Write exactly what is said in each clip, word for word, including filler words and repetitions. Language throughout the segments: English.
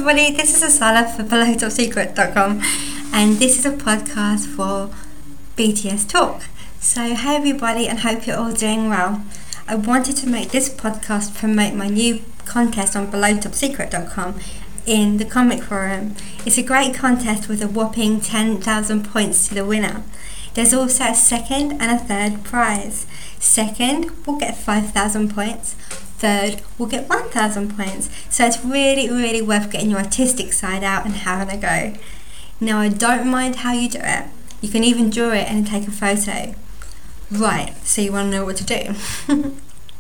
everybody, this is Asala for below top secret dot com, and this is a podcast for B T S Talk. So hey everybody, and hope you're all doing well. I wanted to make this podcast promote my new contest on below top secret dot com in the comic forum. It's a great contest with a whopping ten thousand points to the winner. There's also a second and a third prize. Second will get five thousand points. Third will get one thousand points. So it's really, really worth getting your artistic side out and having a go. Now, I don't mind how you do it. You can even draw it and take a photo. Right, so you want to know what to do.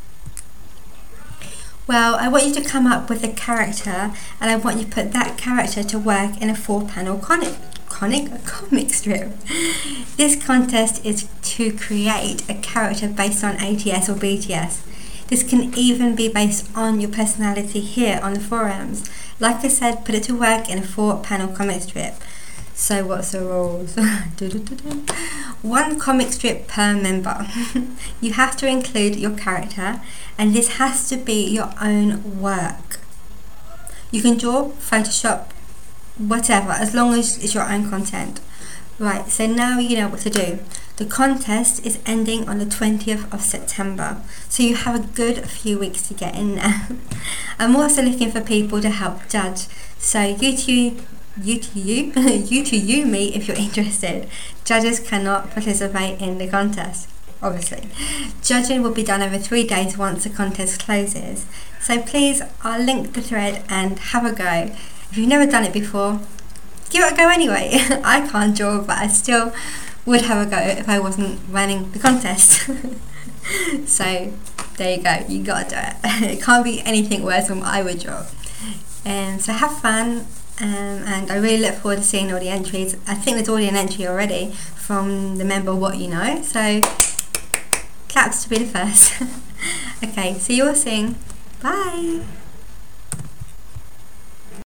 Well, I want you to come up with a character, and I want you to put that character to work in a four-panel comic, comic, comic strip. This contest is to create a character based on A T S or B T S. This can even be based on your personality here on the forums. Like I said, put it to work in a four-panel comic strip. So what's the rules? One comic strip per member. You have to include your character, and this has to be your own work. You can draw, Photoshop, whatever, as long as it's your own content. Right, so now you know what to do. The contest is ending on the twentieth of September, so you have a good few weeks to get in there. I'm also looking for people to help judge, so you two, you to you, you to you me if you're interested. Judges cannot participate in the contest, obviously. Judging will be done over three days once the contest closes. So please, I'll link the thread and have a go. If you've never done it before, give it a go anyway. I can't draw, but I still would have a go if I wasn't running the contest. So there you go, you gotta do it. It can't be anything worse than what I would draw. And so have fun, um, and I really look forward to seeing all the entries. I think there's already an entry already from the member What You Know, so claps to be the first. Okay, see you all soon. Bye.